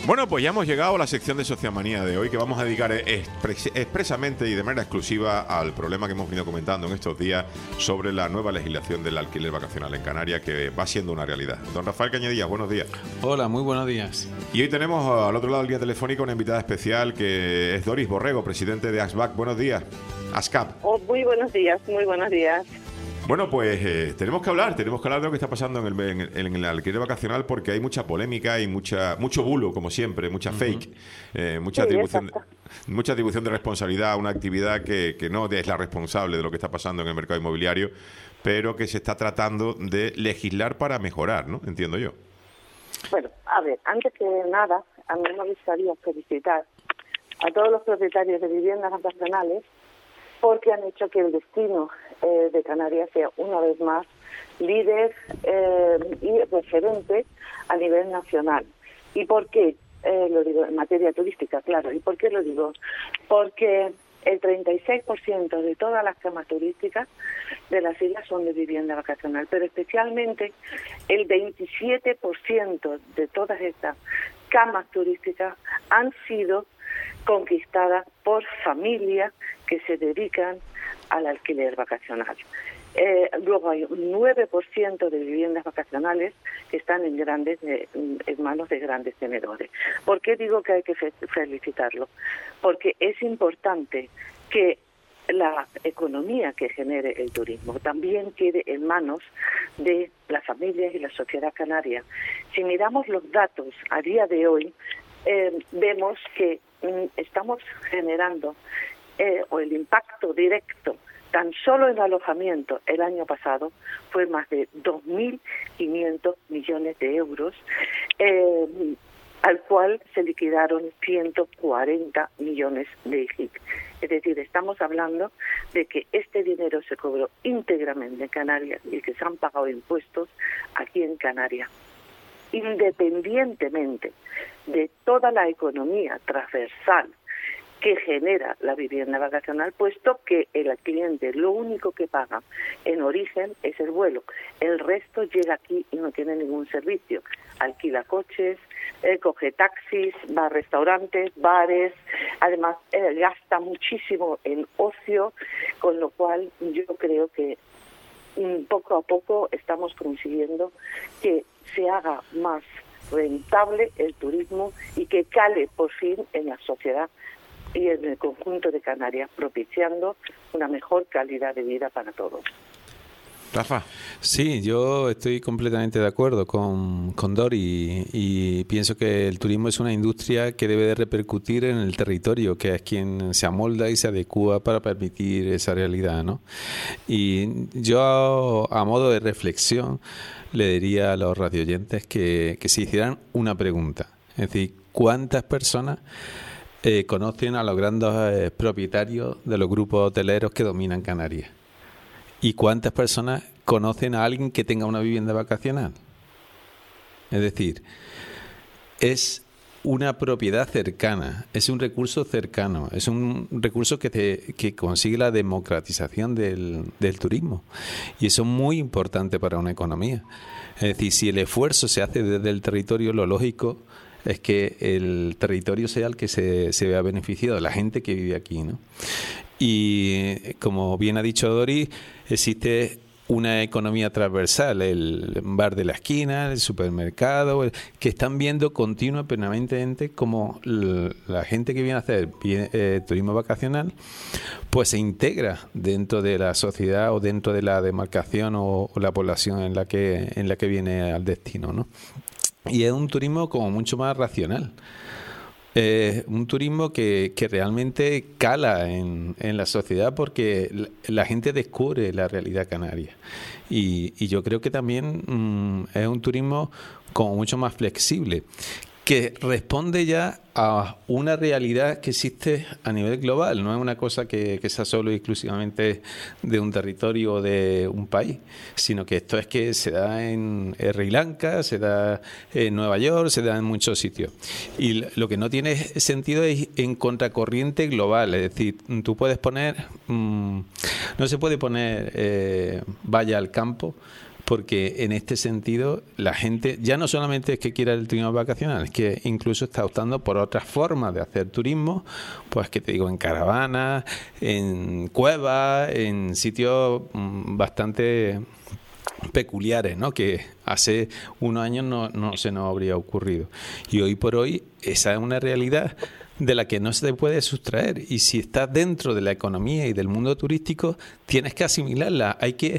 Bueno, pues ya hemos llegado a la sección de Sociomanía de hoy, que vamos a dedicar expresamente y de manera exclusiva al problema que hemos venido comentando en estos días sobre la nueva legislación del alquiler vacacional en Canarias, que va siendo una realidad. Don Rafael Cañadillas, buenos días. Hola, muy buenos días. Y hoy tenemos al otro lado del día telefónico una invitada especial, que es Doris Borrego, presidente de ASBAC. Buenos días. ASCAP. Oh, muy buenos días, muy buenos días. Bueno, pues tenemos que hablar de lo que está pasando en el alquiler vacacional, porque hay mucha polémica, hay mucho bulo, como siempre, mucha fake, mucha atribución de responsabilidad a una actividad que no es la responsable de lo que está pasando en el mercado inmobiliario, pero que se está tratando de legislar para mejorar, ¿no? Entiendo yo. Bueno, a ver, antes que nada, a mí me gustaría felicitar a todos los propietarios de viviendas vacacionales, porque han hecho que el destino de Canarias sea una vez más líder y referente a nivel nacional. ¿Y por qué lo digo? En materia turística, claro. ¿Y por qué lo digo? Porque el 36% de todas las camas turísticas de las islas son de vivienda vacacional, pero especialmente el 27% de todas estas camas turísticas han sido conquistadas por familias que se dedican al alquiler vacacional. Luego hay un 9% de viviendas vacacionales que están en manos de grandes tenedores. ¿Por qué digo que hay que felicitarlo? Porque es importante que la economía que genere el turismo también quede en manos de las familias y la sociedad canaria. Si miramos los datos a día de hoy, vemos que estamos generando o el impacto directo tan solo en alojamiento el año pasado fue más de 2.500 millones de euros, al cual se liquidaron 140 millones de IGIC. Es decir, estamos hablando de que este dinero se cobró íntegramente en Canarias y que se han pagado impuestos aquí en Canarias, independientemente de toda la economía transversal que genera la vivienda vacacional, puesto que el cliente lo único que paga en origen es el vuelo. El resto llega aquí y no tiene ningún servicio. Alquila coches, coge taxis, va a restaurantes, bares, además gasta muchísimo en ocio, con lo cual yo creo que poco a poco estamos consiguiendo que se haga más rentable el turismo y que cale por fin en la sociedad y en el conjunto de Canarias, propiciando una mejor calidad de vida para todos. Rafa. Sí, yo estoy completamente de acuerdo con Dori y pienso que el turismo es una industria que debe de repercutir en el territorio, que es quien se amolda y se adecúa para permitir esa realidad, ¿no? Y yo, a modo de reflexión, le diría a los radioyentes que se hicieran una pregunta. Es decir, ¿cuántas personas conocen a los grandes propietarios de los grupos hoteleros que dominan Canarias? ¿Y cuántas personas conocen a alguien que tenga una vivienda vacacional? Es decir, es una propiedad cercana, es un recurso cercano, es un recurso que consigue la democratización del turismo. Y eso es muy importante para una economía. Es decir, si el esfuerzo se hace desde el territorio, lo lógico es que el territorio sea el que se vea beneficiado, la gente que vive aquí, ¿no? Y como bien ha dicho Dori, existe una economía transversal, el bar de la esquina, el supermercado, que están viendo continuamente como la gente que viene a hacer turismo vacacional pues se integra dentro de la sociedad o dentro de la demarcación o la población en la que viene al destino, ¿no? Y es un turismo como mucho más racional. Un turismo que realmente cala en la sociedad porque la gente descubre la realidad canaria. Y yo creo que también es un turismo como mucho más flexible, que responde ya a una realidad que existe a nivel global. No es una cosa que sea solo y exclusivamente de un territorio o de un país, sino que esto es que se da en Sri Lanka, se da en Nueva York, se da en muchos sitios. Y lo que no tiene sentido es en contracorriente global. Es decir, tú puedes poner... no se puede poner vaya al campo, porque en este sentido la gente ya no solamente es que quiera el turismo vacacional, es que incluso está optando por otras formas de hacer turismo, pues que te digo, en caravanas, en cuevas, en sitios bastante peculiares, ¿no? Que hace unos años no se nos habría ocurrido. Y hoy por hoy esa es una realidad de la que no se te puede sustraer. Y si estás dentro de la economía y del mundo turístico, tienes que asimilarla. Hay que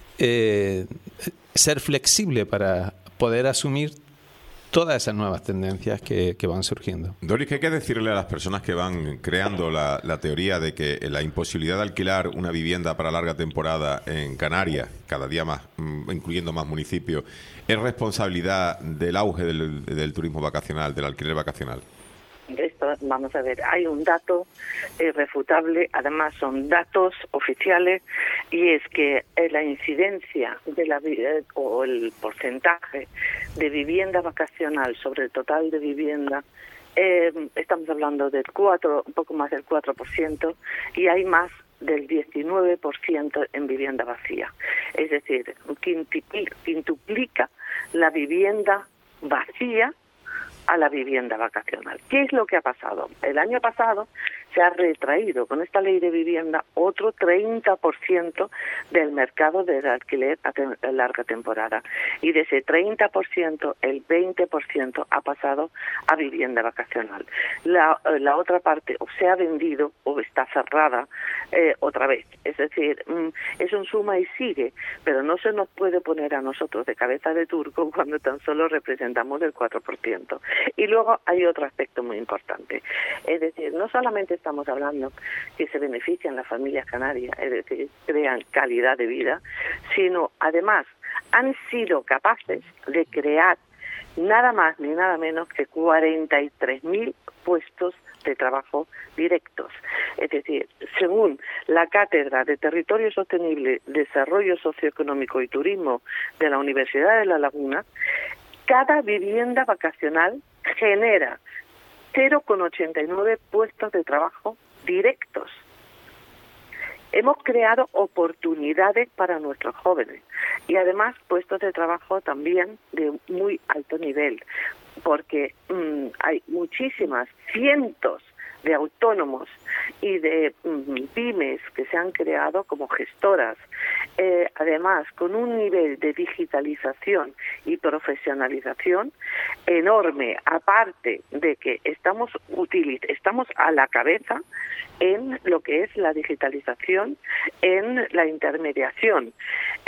ser flexible para poder asumir todas esas nuevas tendencias que van surgiendo. Doris, ¿qué hay que decirle a las personas que van creando la teoría de que la imposibilidad de alquilar una vivienda para larga temporada en Canarias, cada día más, incluyendo más municipios, es responsabilidad del auge del turismo vacacional, del alquiler vacacional? Esto, vamos a ver, hay un dato irrefutable, además son datos oficiales, y es que la incidencia de o el porcentaje de vivienda vacacional sobre el total de vivienda, estamos hablando del un poco más del 4%, y hay más del 19% en vivienda vacía. Es decir, quintuplica la vivienda vacía a la vivienda vacacional. ¿Qué es lo que ha pasado? El año pasado se ha retraído con esta ley de vivienda otro 30% del mercado del alquiler a larga temporada. Y de ese 30%, el 20% ha pasado a vivienda vacacional. La otra parte o se ha vendido o está cerrada otra vez. Es decir, es un suma y sigue, pero no se nos puede poner a nosotros de cabeza de turco cuando tan solo representamos el 4%. Y luego hay otro aspecto muy importante. Es decir, no solamente estamos hablando que se benefician las familias canarias, es decir, crean calidad de vida, sino además han sido capaces de crear nada más ni nada menos que 43.000 puestos de trabajo directos. Es decir, según la Cátedra de Territorio Sostenible, Desarrollo Socioeconómico y Turismo de la Universidad de La Laguna, cada vivienda vacacional genera 0,89 puestos de trabajo directos. Hemos creado oportunidades para nuestros jóvenes y además puestos de trabajo también de muy alto nivel, porque hay muchísimas, cientos de autónomos y de pymes que se han creado como gestoras, además con un nivel de digitalización y profesionalización enorme, aparte de que estamos a la cabeza en lo que es la digitalización, en la intermediación.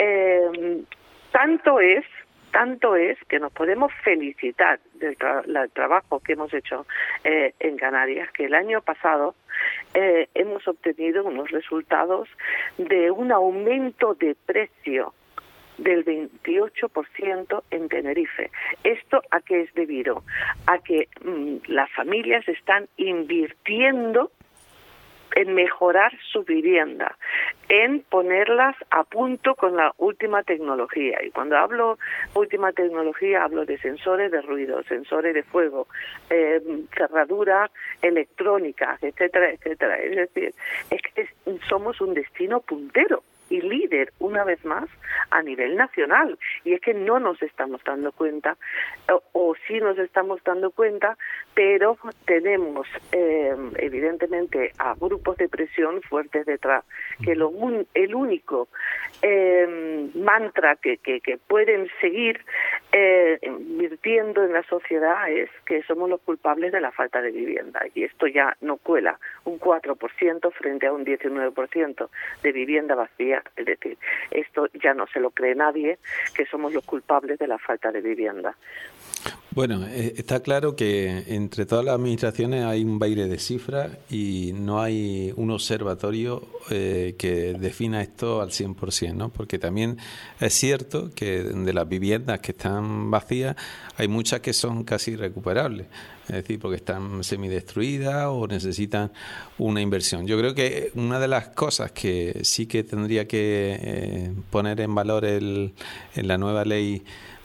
Tanto es que nos podemos felicitar del trabajo que hemos hecho en Canarias, que el año pasado hemos obtenido unos resultados de un aumento de precio del 28% en Tenerife. ¿Esto a qué es debido? A que las familias están invirtiendo en mejorar su vivienda, en ponerlas a punto con la última tecnología. Y cuando hablo última tecnología, hablo de sensores de ruido, sensores de fuego, cerradura electrónica, etcétera, etcétera. Es decir, es que somos un destino puntero y líder, una vez más, a nivel nacional. Y es que no nos estamos dando cuenta, o sí nos estamos dando cuenta, pero tenemos evidentemente a grupos de presión fuertes detrás, que el único mantra que pueden seguir invirtiendo en la sociedad es que somos los culpables de la falta de vivienda. Y esto ya no cuela, un 4% frente a un 19% de vivienda vacía. Es decir, esto ya no se lo cree nadie, que somos los culpables de la falta de vivienda. Bueno, está claro que entre todas las administraciones hay un baile de cifras y no hay un observatorio que defina esto al 100%, ¿no? Porque también es cierto que de las viviendas que están vacías hay muchas que son casi irrecuperables. Es decir, porque están semidestruidas o necesitan una inversión. Yo creo que una de las cosas que sí que tendría que poner en valor en la nueva ley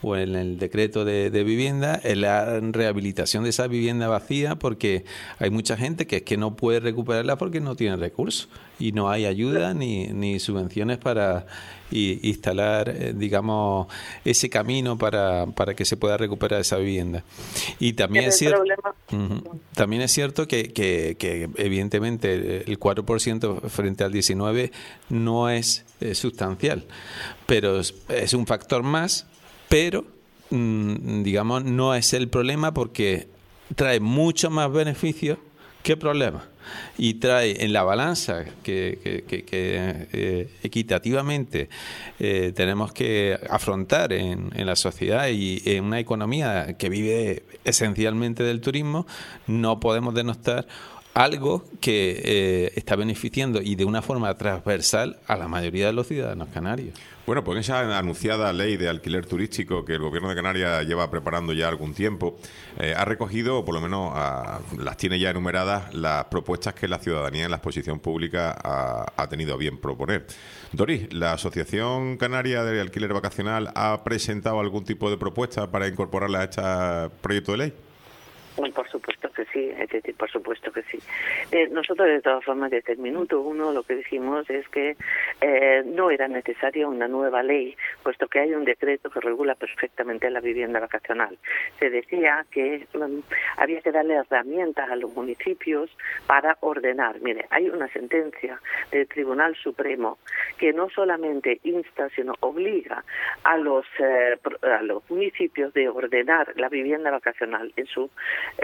o en el decreto de vivienda, en la rehabilitación de esa vivienda vacía, porque hay mucha gente que es que no puede recuperarla porque no tiene recursos y no hay ayuda ni subvenciones para instalar, digamos, ese camino para que se pueda recuperar esa vivienda. Y también es cierto, también es cierto que evidentemente el 4% frente al 19% no es sustancial, pero es un factor más, pero digamos no es el problema porque trae mucho más beneficios que problemas. Y trae en la balanza que equitativamente tenemos que afrontar en la sociedad y en una economía que vive esencialmente del turismo, no podemos denostar algo que está beneficiando y de una forma transversal a la mayoría de los ciudadanos canarios. Bueno, pues esa anunciada ley de alquiler turístico que el Gobierno de Canarias lleva preparando ya algún tiempo, ha recogido, o por lo menos las tiene ya enumeradas, las propuestas que la ciudadanía en la exposición pública ha tenido a bien proponer. Doris, ¿la Asociación Canaria de Alquiler Vacacional ha presentado algún tipo de propuesta para incorporarla a este proyecto de ley? Por supuesto que sí, es decir, por supuesto que sí. Nosotros, de todas formas, desde el minuto uno lo que dijimos es que no era necesaria una nueva ley, puesto que hay un decreto que regula perfectamente la vivienda vacacional. Se decía que había que darle herramientas a los municipios para ordenar. Mire, hay una sentencia del Tribunal Supremo que no solamente insta, sino obliga a los municipios de ordenar la vivienda vacacional en sus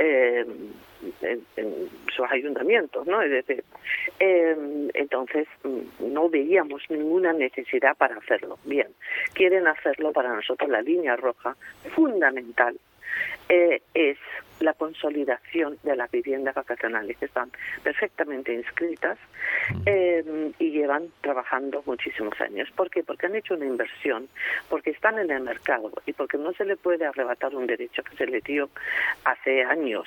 ayuntamientos, ¿no? Es decir, entonces no veíamos ninguna necesidad para hacerlo. Bien, quieren hacerlo. Para nosotros la línea roja fundamental es la consolidación de las viviendas vacacionales, que están perfectamente inscritas y llevan trabajando muchísimos años. ¿Por qué? Porque han hecho una inversión, porque están en el mercado y porque no se le puede arrebatar un derecho que se le dio hace años.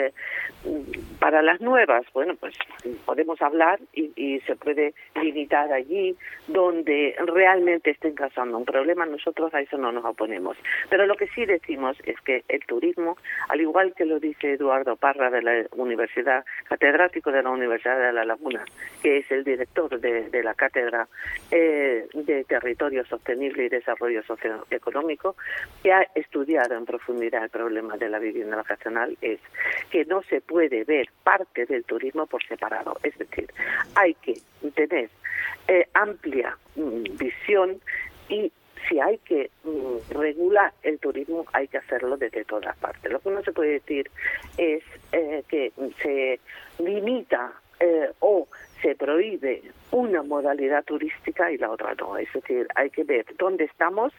Para las nuevas, bueno, pues podemos hablar y se puede limitar allí donde realmente estén causando un problema. Nosotros a eso no nos oponemos. Pero lo que sí decimos es que el turismo, al igual que lo dice Eduardo Parra de la Universidad, catedrático de la Universidad de La Laguna, que es el director de la Cátedra de Territorio Sostenible y Desarrollo Socioeconómico, que ha estudiado en profundidad el problema de la vivienda vacacional, es que no se puede ver parte del turismo por separado. Es decir, hay que tener amplia visión y si hay que regular el turismo, hay que hacerlo desde todas partes. Lo que no se puede decir es que se limita o se prohíbe una modalidad turística y la otra no. Es decir, hay que ver dónde estamos,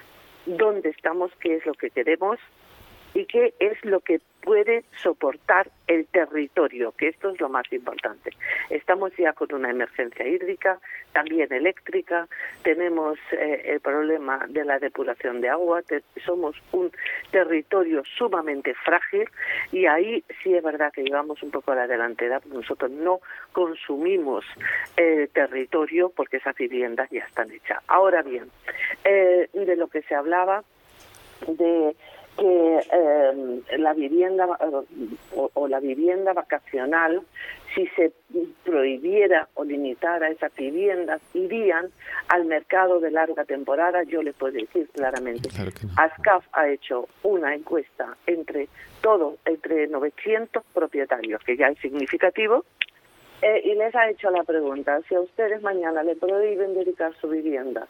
qué es lo que queremos y qué es lo que puede soportar el territorio, que esto es lo más importante. Estamos ya con una emergencia hídrica, también eléctrica, tenemos el problema de la depuración de agua, somos un territorio sumamente frágil y ahí sí es verdad que llevamos un poco a la delantera, porque nosotros no consumimos territorio porque esas viviendas ya están hechas. Ahora bien, de lo que se hablaba de que la vivienda o la vivienda vacacional, si se prohibiera o limitara esas viviendas, irían al mercado de larga temporada. Yo le puedo decir claramente, claro que no. ASCAF ha hecho una encuesta entre 900 propietarios, que ya es significativo, y les ha hecho la pregunta: si a ustedes mañana le prohíben dedicar su vivienda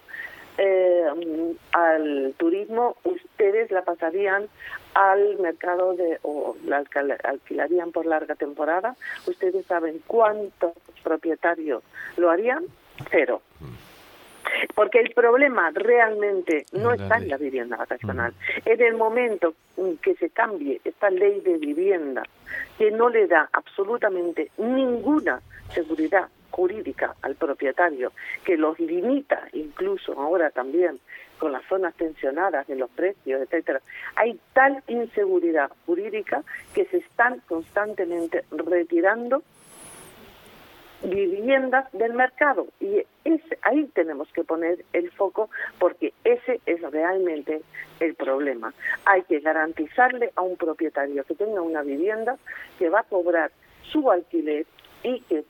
al turismo, ustedes la pasarían al mercado o la alquilarían por larga temporada. Ustedes saben cuántos propietarios lo harían. 0. Porque el problema realmente no está en la vivienda vacacional. En el momento que se cambie esta ley de vivienda, que no le da absolutamente ninguna seguridad jurídica al propietario, que los limita incluso ahora también con las zonas tensionadas de los precios, etcétera, hay tal inseguridad jurídica que se están constantemente retirando viviendas del mercado, y ahí tenemos que poner el foco, porque ese es realmente el problema. Hay que garantizarle a un propietario que tenga una vivienda que va a cobrar su alquiler y que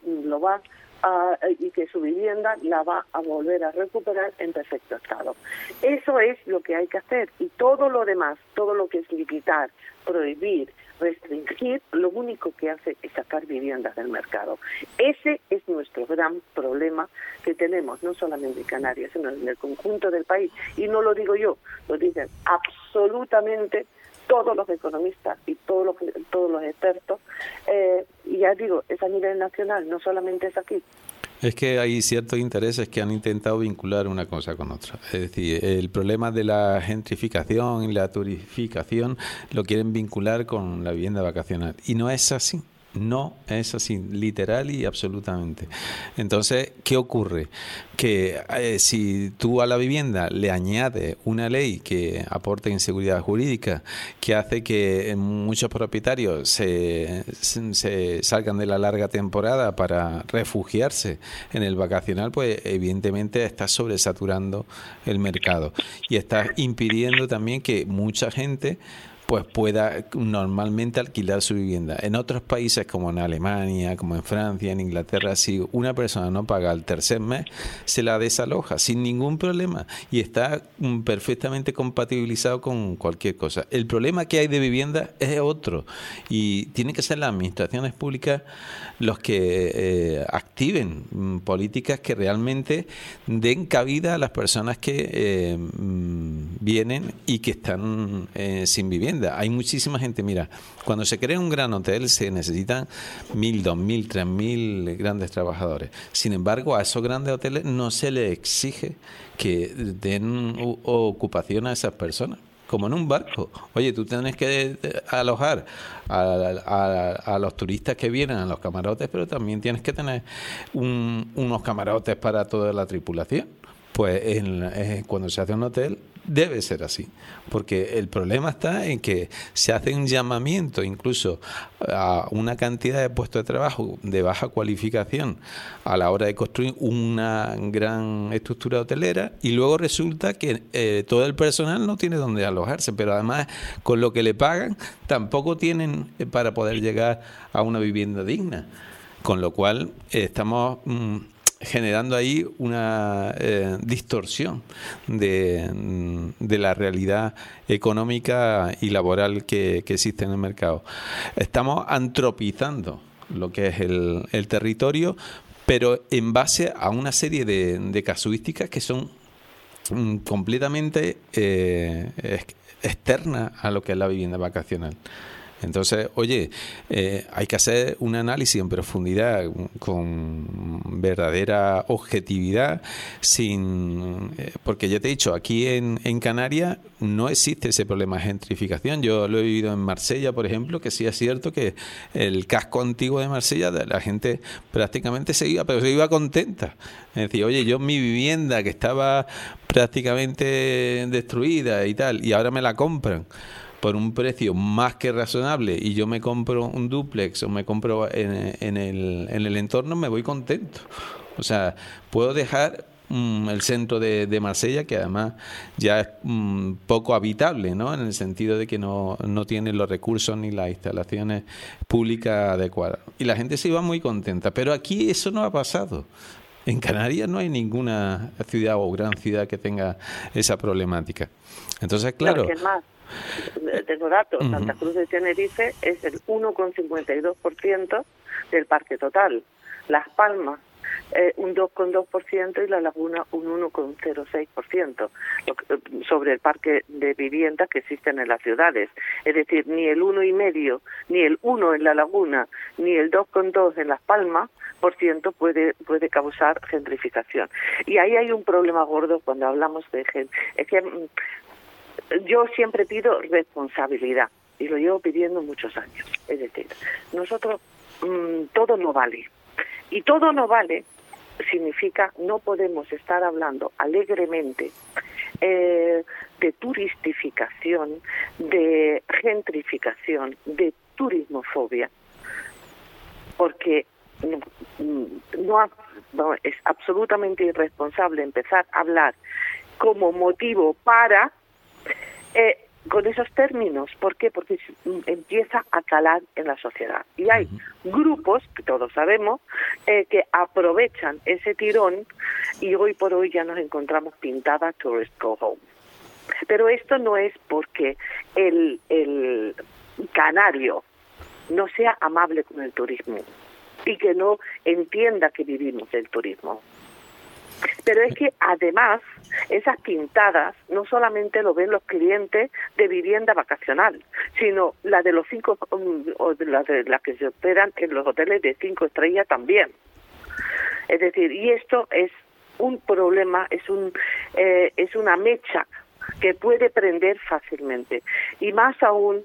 y que su vivienda la va a volver a recuperar en perfecto estado. Eso es lo que hay que hacer, y todo lo demás, todo lo que es limitar, prohibir, restringir, lo único que hace es sacar viviendas del mercado. Ese es nuestro gran problema que tenemos, no solamente en Canarias, sino en el conjunto del país. Y no lo digo yo, lo dicen absolutamente todos los economistas y todos los expertos, y ya digo, es a nivel nacional, no solamente es aquí. Es que hay ciertos intereses que han intentado vincular una cosa con otra. Es decir, el problema de la gentrificación y la turistificación lo quieren vincular con la vivienda vacacional. Y no es así. No es así, literal y absolutamente. Entonces, ¿qué ocurre? Que si tú a la vivienda le añades una ley que aporte inseguridad jurídica, que hace que muchos propietarios se salgan de la larga temporada para refugiarse en el vacacional, pues evidentemente estás sobresaturando el mercado y estás impidiendo también que mucha gente pues pueda normalmente alquilar su vivienda. En otros países como en Alemania, como en Francia, en Inglaterra, si una persona no paga el tercer mes, se la desaloja sin ningún problema y está perfectamente compatibilizado con cualquier cosa. El problema que hay de vivienda es otro, y tienen que ser las administraciones públicas los que activen políticas que realmente den cabida a las personas que vienen y que están sin vivienda. Hay muchísima gente, mira, cuando se crea un gran hotel se necesitan 1.000, 2.000, 3.000 grandes trabajadores. Sin embargo, a esos grandes hoteles no se les exige que den ocupación a esas personas. Como en un barco. Oye, tú tienes que alojar a los turistas que vienen a los camarotes, pero también tienes que tener unos camarotes para toda la tripulación. Pues cuando se hace un hotel debe ser así, porque el problema está en que se hace un llamamiento incluso a una cantidad de puestos de trabajo de baja cualificación a la hora de construir una gran estructura hotelera, y luego resulta que todo el personal no tiene donde alojarse, pero además con lo que le pagan tampoco tienen para poder llegar a una vivienda digna, con lo cual estamos generando ahí una distorsión de la realidad económica y laboral que existe en el mercado. Estamos antropizando lo que es el territorio, pero en base a una serie de casuísticas que son completamente externas a lo que es la vivienda vacacional. Entonces, oye, hay que hacer un análisis en profundidad, con verdadera objetividad, porque ya te he dicho, aquí en Canarias no existe ese problema de gentrificación. Yo lo he vivido en Marsella, por ejemplo, que sí es cierto que el casco antiguo de Marsella, la gente prácticamente se iba, pero se iba contenta. Es decir, oye, yo mi vivienda que estaba prácticamente destruida y tal, y ahora me la compran por un precio más que razonable, y yo me compro un dúplex o me compro en el entorno, me voy contento. O sea, puedo dejar el centro de Marsella, que además ya es poco habitable, ¿no? En el sentido de que no tiene los recursos ni las instalaciones públicas adecuadas. Y la gente se iba muy contenta. Pero aquí eso no ha pasado. En Canarias no hay ninguna ciudad o gran ciudad que tenga esa problemática. Entonces, claro... No, es más, tengo datos. Santa Cruz de Tenerife es el 1,52% del parque total. Las Palmas, un 2,2%, y La Laguna un 1,06% sobre el parque de viviendas que existen en las ciudades. Es decir, ni el 1,5%, ni el 1% en La Laguna, ni el 2,2% en Las Palmas % puede causar gentrificación. Y ahí hay un problema gordo cuando hablamos de es que yo siempre pido responsabilidad, y lo llevo pidiendo muchos años. Es decir, nosotros todo no vale. Y todo no vale significa no podemos estar hablando alegremente de turistificación, de gentrificación, de turismofobia, porque no, es absolutamente irresponsable empezar a hablar como motivo para con esos términos. ¿Por qué? Porque empieza a calar en la sociedad. Y hay grupos, que todos sabemos, que aprovechan ese tirón, y hoy por hoy ya nos encontramos pintada Tourist Go Home. Pero esto no es porque el canario no sea amable con el turismo y que no entienda que vivimos del turismo. Pero es que además esas pintadas no solamente lo ven los clientes de vivienda vacacional, sino la de los 5 o de las que se operan en los hoteles de 5 estrellas también. Es decir, y esto es un problema, es una mecha que puede prender fácilmente, y más aún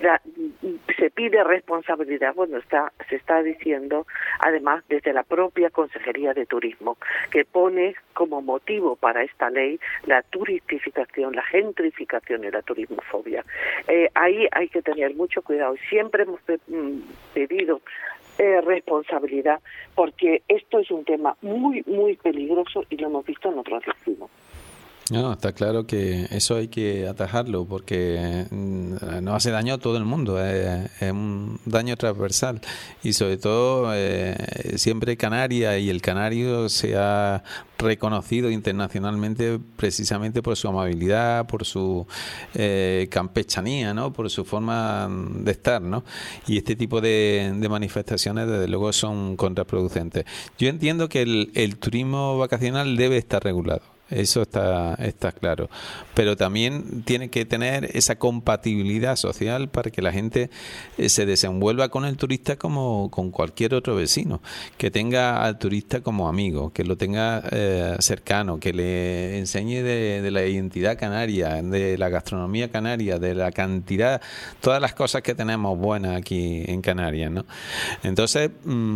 se pide responsabilidad. Bueno, se está diciendo además desde la propia Consejería de Turismo, que pone como motivo para esta ley la turistificación, la gentrificación y la turismofobia. Ahí hay que tener mucho cuidado. Siempre hemos pedido responsabilidad, porque esto es un tema muy, muy peligroso y lo hemos visto en otros destinos. No, está claro que eso hay que atajarlo, porque no hace daño a todo el mundo, es un daño transversal, y sobre todo siempre Canarias y el canario se ha reconocido internacionalmente precisamente por su amabilidad, por su campechanía, ¿no? Por su forma de estar, ¿no? Y este tipo de manifestaciones desde luego son contraproducentes. Yo entiendo que el turismo vacacional debe estar regulado. Eso está claro, pero también tiene que tener esa compatibilidad social para que la gente se desenvuelva con el turista como con cualquier otro vecino, que tenga al turista como amigo, que lo tenga cercano, que le enseñe de la identidad canaria, de la gastronomía canaria, de la cantidad, todas las cosas que tenemos buenas aquí en Canarias, ¿no? Entonces,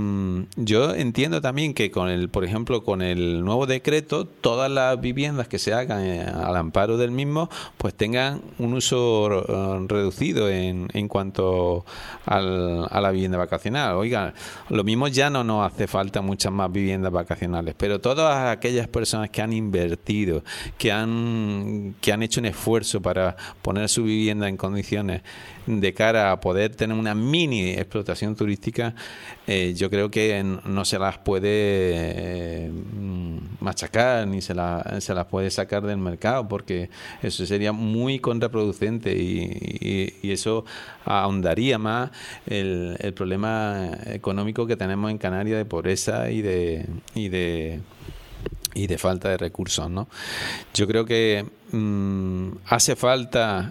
yo entiendo también que por ejemplo, con el nuevo decreto, todas las viviendas que se hagan al amparo del mismo pues tengan un uso reducido en cuanto a la vivienda vacacional. Oigan, lo mismo ya no nos hace falta muchas más viviendas vacacionales, pero todas aquellas personas que han invertido, que han hecho un esfuerzo para poner su vivienda en condiciones de cara a poder tener una mini explotación turística, yo creo que no se las puede machacar ni se las puede sacar del mercado, porque eso sería muy contraproducente y eso ahondaría más el problema económico que tenemos en Canarias de pobreza y de falta de recursos, ¿no? Yo creo que hace falta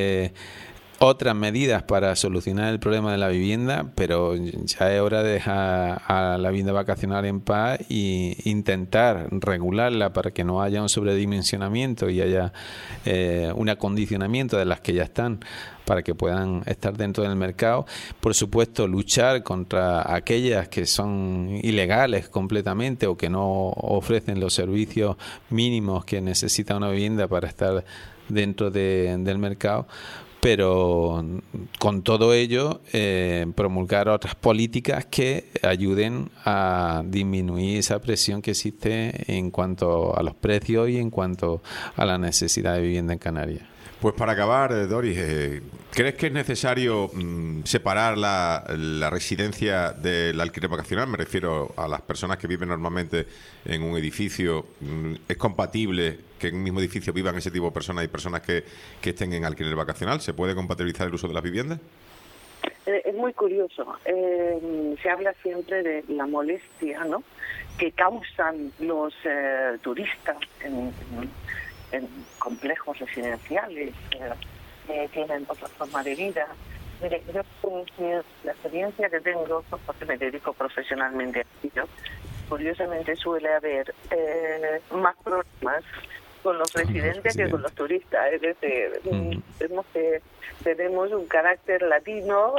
otras medidas para solucionar el problema de la vivienda, pero ya es hora de dejar a la vivienda vacacional en paz e intentar regularla para que no haya un sobredimensionamiento y haya un acondicionamiento de las que ya están para que puedan estar dentro del mercado. Por supuesto, luchar contra aquellas que son ilegales completamente o que no ofrecen los servicios mínimos que necesita una vivienda para estar dentro del mercado. Pero con todo ello promulgar otras políticas que ayuden a disminuir esa presión que existe en cuanto a los precios y en cuanto a la necesidad de vivienda en Canarias. Pues para acabar, Doris, ¿crees que es necesario separar la residencia del alquiler vacacional? Me refiero a las personas que viven normalmente en un edificio. ¿Es compatible que en un mismo edificio vivan ese tipo de personas y personas que estén en alquiler vacacional? ¿Se puede compatibilizar el uso de las viviendas? Es muy curioso. Se habla siempre de la molestia, ¿no?, que causan los turistas en complejos residenciales, tienen otra forma de vida. Mire, yo la experiencia que tengo, porque me dedico profesionalmente a ello, curiosamente suele haber más problemas con los residentes que con los turistas. Es decir, vemos que tenemos un carácter latino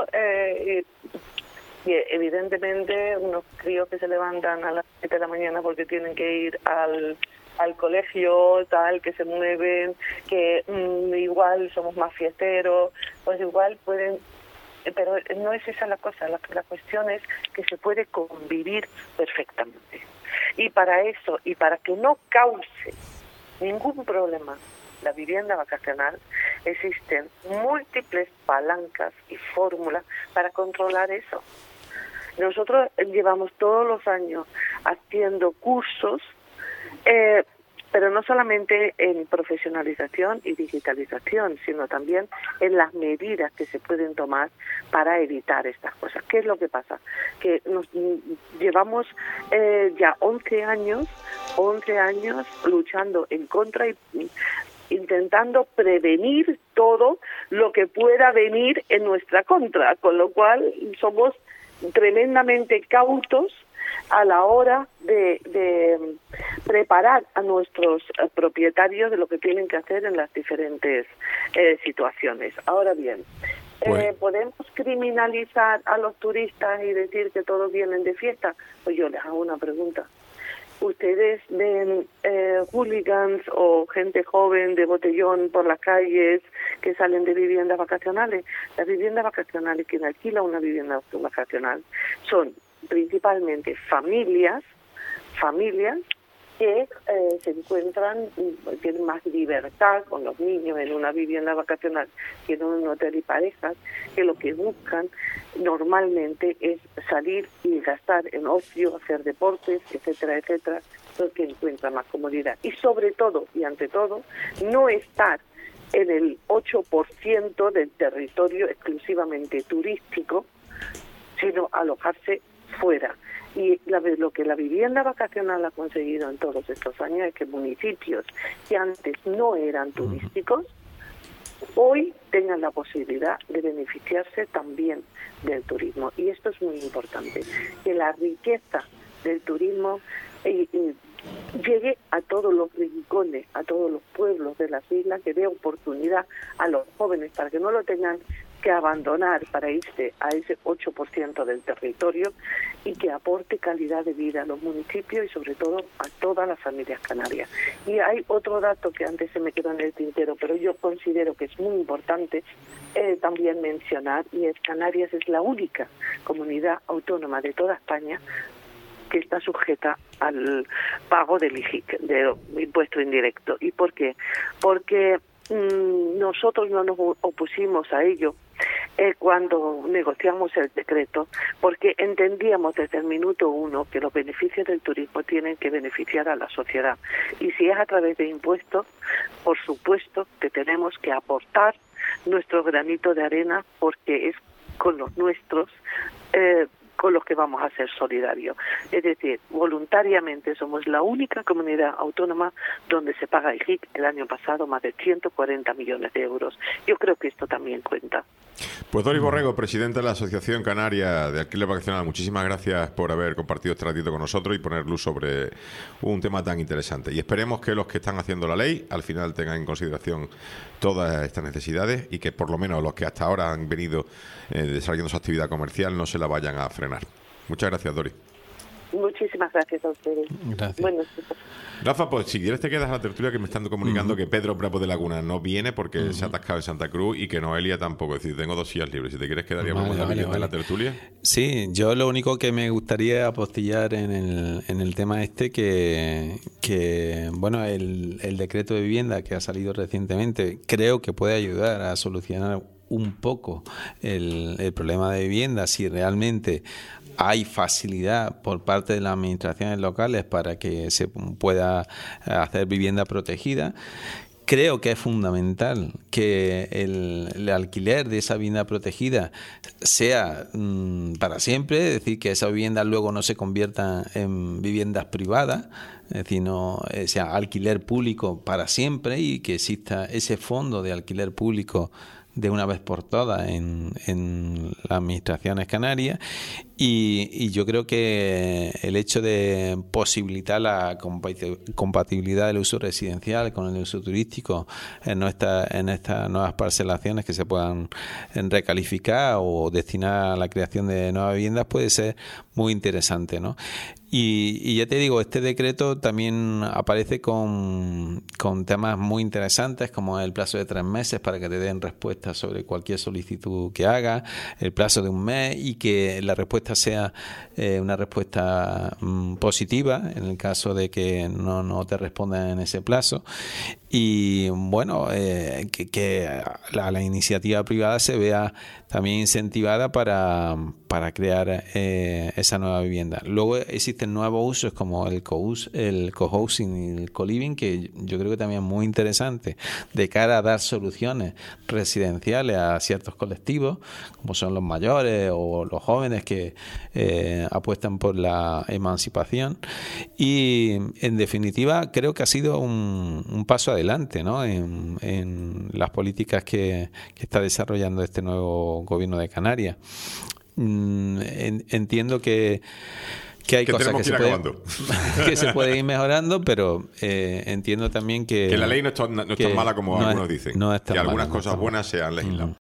y evidentemente unos críos que se levantan a las 7 de la mañana porque tienen que ir al colegio, tal, que se mueven, que igual somos más fiesteros, pues igual pueden pero no es esa la cosa. La cuestión es que se puede convivir perfectamente. Y para eso, y para que no cause ningún problema la vivienda vacacional, existen múltiples palancas y fórmulas para controlar eso. Nosotros llevamos todos los años haciendo cursos, pero no solamente en profesionalización y digitalización, sino también en las medidas que se pueden tomar para evitar estas cosas. ¿Qué es lo que pasa? Que nos llevamos ya 11 años luchando en contra y intentando prevenir todo lo que pueda venir en nuestra contra, con lo cual somos tremendamente cautos a la hora de preparar a nuestros propietarios de lo que tienen que hacer en las diferentes situaciones. Ahora bien, ¿podemos criminalizar a los turistas y decir que todos vienen de fiesta? Pues yo les hago una pregunta. ¿Ustedes ven hooligans o gente joven de botellón por las calles que salen de viviendas vacacionales? Las viviendas vacacionales, quien alquila una vivienda vacacional, son principalmente familias que se encuentran, tienen más libertad con los niños en una vivienda vacacional que en un hotel y parejas, que lo que buscan normalmente es salir y gastar en ocio, hacer deportes, etcétera, etcétera, porque encuentran más comodidad. Y sobre todo, y ante todo, no estar en el 8% del territorio exclusivamente turístico, sino alojarse fuera. Y lo que la vivienda vacacional ha conseguido en todos estos años es que municipios que antes no eran turísticos, hoy tengan la posibilidad de beneficiarse también del turismo. Y esto es muy importante, que la riqueza del turismo llegue a todos los rincones, a todos los pueblos de las islas, que dé oportunidad a los jóvenes para que no lo tengan que abandonar para irse a ese 8% del territorio, y que aporte calidad de vida a los municipios y sobre todo a todas las familias canarias. Y hay otro dato que antes se me quedó en el tintero, pero yo considero que es muy importante también mencionar, y es Canarias es la única comunidad autónoma de toda España que está sujeta al pago del IJIC, de impuesto indirecto. ¿Y por qué? Porque nosotros no nos opusimos a ello cuando negociamos el decreto, porque entendíamos desde el minuto uno que los beneficios del turismo tienen que beneficiar a la sociedad. Y si es a través de impuestos, por supuesto que tenemos que aportar nuestro granito de arena, porque es con los nuestros con los que vamos a ser solidarios. Es decir, voluntariamente somos la única comunidad autónoma donde se paga el IJIC el año pasado más de 140 millones de euros. Yo creo que esto también cuenta. Pues Doris Borrego, presidenta de la Asociación Canaria de Alquiler Vacacional, muchísimas gracias por haber compartido este ratito con nosotros y poner luz sobre un tema tan interesante. Y esperemos que los que están haciendo la ley al final tengan en consideración todas estas necesidades y que por lo menos los que hasta ahora han venido desarrollando su actividad comercial no se la vayan a frenar. Muchas gracias, Doris. Muchísimas gracias a ustedes. Gracias. Bueno, Rafa, pues si quieres te quedas a la tertulia, que me están comunicando que Pedro Bravo de Laguna no viene porque se ha atascado en Santa Cruz y que Noelia tampoco. Es decir, tengo 2 sillas libres. Si te quieres quedaríamos en la tertulia. Sí, yo lo único que me gustaría apostillar en el tema este que bueno, el decreto de vivienda que ha salido recientemente creo que puede ayudar a solucionar un poco el problema de vivienda si realmente hay facilidad por parte de las administraciones locales para que se pueda hacer vivienda protegida. Creo que es fundamental que el alquiler de esa vivienda protegida sea para siempre, es decir, que esa vivienda luego no se convierta en viviendas privadas, es decir, no sea alquiler público para siempre, y que exista ese fondo de alquiler público de una vez por todas en las administraciones canarias. Y yo creo que el hecho de posibilitar la compatibilidad del uso residencial con el uso turístico en estas nuevas parcelaciones que se puedan recalificar o destinar a la creación de nuevas viviendas puede ser muy interesante, ¿no? Y ya te digo, este decreto también aparece con temas muy interesantes como el plazo de 3 meses para que te den respuesta sobre cualquier solicitud que haga, el plazo de 1 mes y que la respuesta sea una respuesta positiva en el caso de que no te respondan en ese plazo. Y bueno, que la iniciativa privada se vea también incentivada para crear esa nueva vivienda. Luego existen nuevos usos como el cohousing y el co-living, que yo creo que también es muy interesante de cara a dar soluciones residenciales a ciertos colectivos, como son los mayores o los jóvenes que apuestan por la emancipación. Y en definitiva creo que ha sido un paso adelante, ¿no? en las políticas que está desarrollando este nuevo gobierno de Canarias. Entiendo que hay cosas que se pueden ir mejorando, pero entiendo también que la ley no es tan mala como algunos dicen. No es tan que algunas mala, cosas buenas se han legislado.